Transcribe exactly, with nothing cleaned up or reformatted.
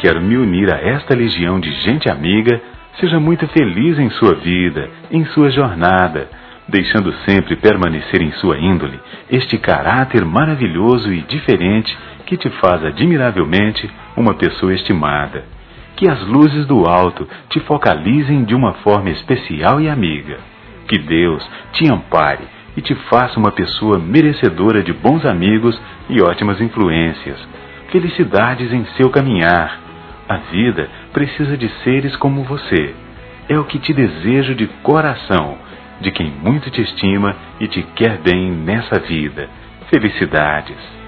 quero me unir a esta legião de gente amiga. Seja muito feliz em sua vida, em sua jornada, deixando sempre permanecer em sua índole este caráter maravilhoso e diferente que te faz admiravelmente uma pessoa estimada. Que as luzes do alto te focalizem de uma forma especial e amiga. Que Deus te ampare e te faça uma pessoa merecedora de bons amigos e ótimas influências. Felicidades em seu caminhar. A vida precisa de seres como você. É o que te desejo de coração, de quem muito te estima e te quer bem nessa vida. Felicidades!